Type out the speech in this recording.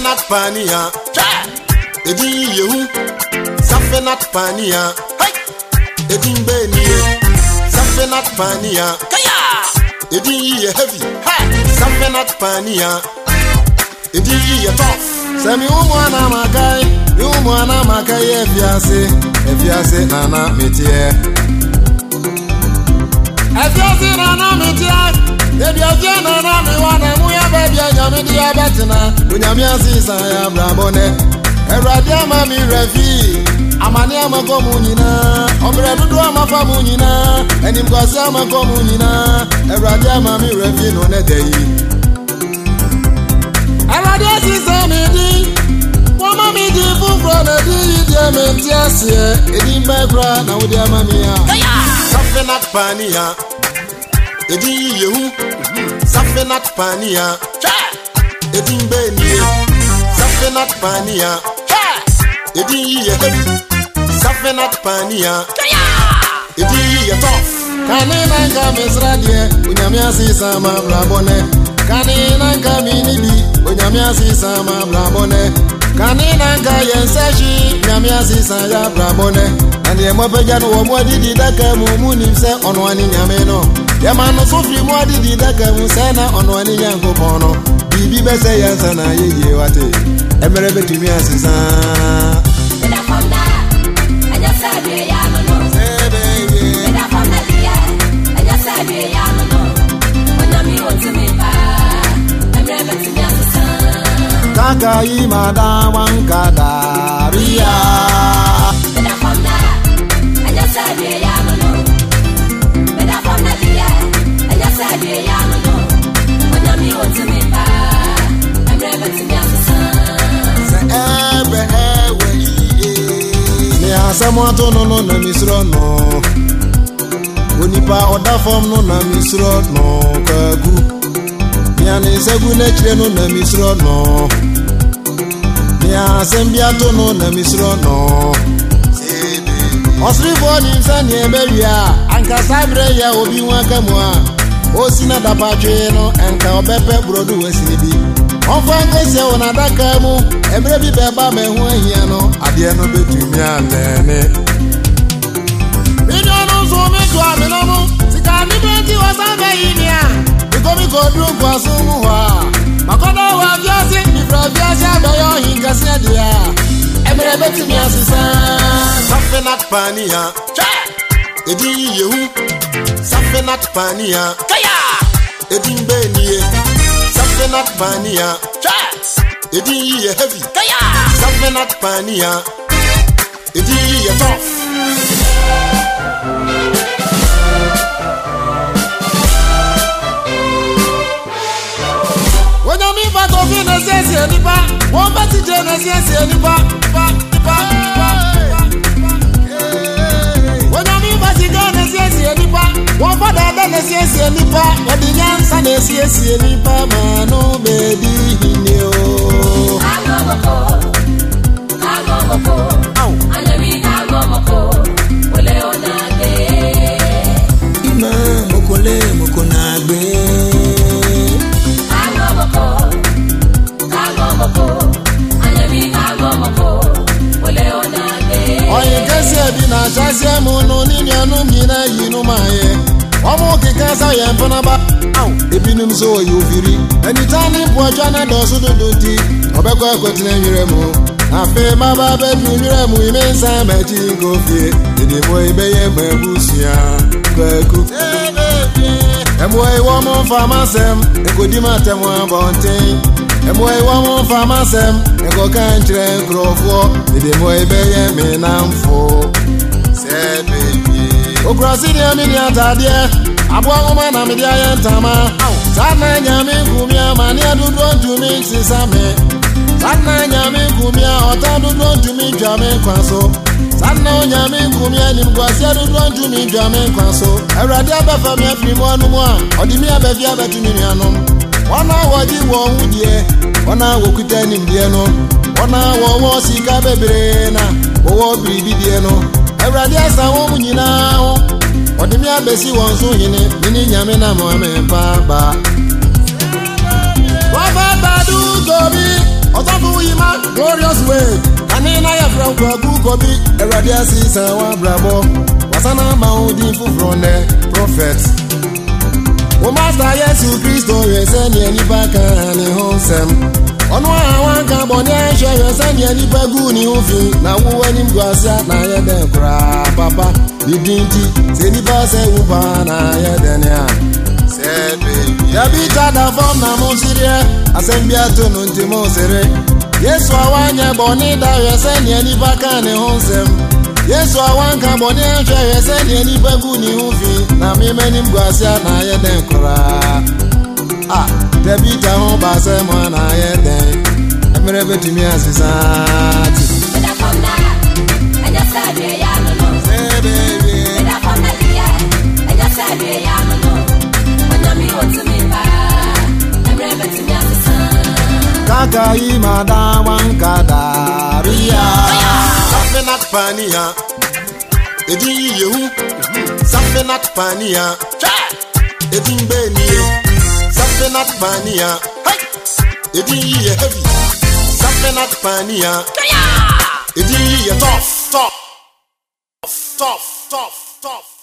Safenat Pania, Edi Yehu, Safenat Pania, Edi Benia, Safenat Pania, Edi Heavy, Safenat Pania, Edi Tough. Semi umwana makai efiase nana metie. Efiase nana metie. Efiase nana me wana muya baby anyame dia betina. Unyame asisa ya brabone. Erade ama mi refi. Amani amakomu nyina. Omre dudu amafamu nyina. Enim kwasi amakomu nyina. Erade ama mi refi no ne deyi. Erade asisa me di. Mama mi di fufro na di dia me tiasie. Edi mbekra na wodi amamia. Safenat Pania. Edi Yehu. Safenat Pania. Edi Benia. Safenat Pania. Edi Heavy. Safenat Pania. Edi Tough. Kanina nka mesradie. Unyame asisa ma brabone. Kanina nka minibi. Unyame asisa ma brabone. Kanina nka yensashi. Unyame asisa ya brabone. Andi emopeja no womwadi daka mu nimse ono ani nyame no. Yama no sofri mwadi daka mu se na ono ani nyanko pono. Bibi bese yensa na yeye wate. Emere betumi asisa. Eda fonda. Aja sabe ya no. Sebe. Eda fonda dia. Aja sabe ya no. Onyami otimi pa. Emere betumi asisa. Kaka imada wankada ria. Eda fonda. Aja sabe ya no. Eda fonda dia. Aja sabe ya no. Onyami otimi pa. Emere betumi asisa. Asamoto no na misro no. Onipa oda form no na misro no kagu. Miane segu na chire no na misro no. Mia sembia to no na misro no. Osri boni nsani ebewia anka sabre ya obi waka mu a. Osina dapatwe no anka obepe brodu wasinibi. Onfangosia wona daka mu emre bi beba me ho ahia no ade no betumi anene video no so me to ameno mu sika mi benti wasanga yinia bikomi godru kwaso mu ha makodo wa biase mi fra biase abayo hinkase dia emre betumi asisa. Safenat Pania Edi Yehu. Safenat Pania Edi Benia. Safenat Pania. Edi Heavy. Safenat Pania. Edi Tough. When you meet back of in a sense, anypa, one party genesis, anypa, when you meet back again, anypa, one for the genesis, anypa, what the answer is, anypa, mano, baby, no. Chase mono ni nyanu mina yinu maye. Omo kekasa ye mpanaba. Ebinum so yoviri. Anytime poja na dosu dodoti. Obekwa kwetine nyiremu. Afe maba bedu nyiremu imensa meji ngofie. Dede boy beye mabusia. Kweku. Emwe womo famasem. Ekodi matemu abonten. Emwe womo famasem. Eko kanchire krofo. Dede boy beye menamfo. Okrasini amini atadie abwa na media yentama sana nyame kumia mani adudu ntumi sisame sana nyame kumia otadudu ntumi dwame kwaso sana nyame kumia nimkwasi adudu ntumi dwame kwaso awrade abafa mi afiri mu anu a odimi abafi abatumi nuanom wana woji wo hudie wana wokuta nimdie no wana wo sika bebre na wo biribidie no awrade asa wo nyina ho odimi abesi won so hine mini nyame na mo amempa ba wa ba du gobi otafu glorious way. Kanina ya from Kwagu Kobi, Eradia Sisa wa Brabo. Wasana Maudi Fufrone, prophet. O Master Yesu Christo, Yeseni and Ibaka and Honsem. On one Cambodia, Yeseni and Ibaguni Ufi, now when him Guasa, Naya Cra, Papa, the Dinti, Senipa Ubana, Yadenia. Said, baby, Yabita da Fona Monsiria, Assembia to Nuntimosere. Yes, I want your bonita, Yeseni and Ibaka and Honsem. Yes, I want Cambodia, Yeseni and Ibaguni Ufi, now me many Guasa, Naya Cra. Ah, Debita home by someone I had then. I'm never to me as his aunt. But I found that, and just said, yeah, no, Say, baby. but I found that, yeah, and just said, yeah, no, when I'm here to me, I'm never to me as his son. Kakai Madam Kadaria. Something at Pania. Edi you, something at Pania. Edi Benny. Something at Pania. Edi heavy. Something at Pania. Edi tough.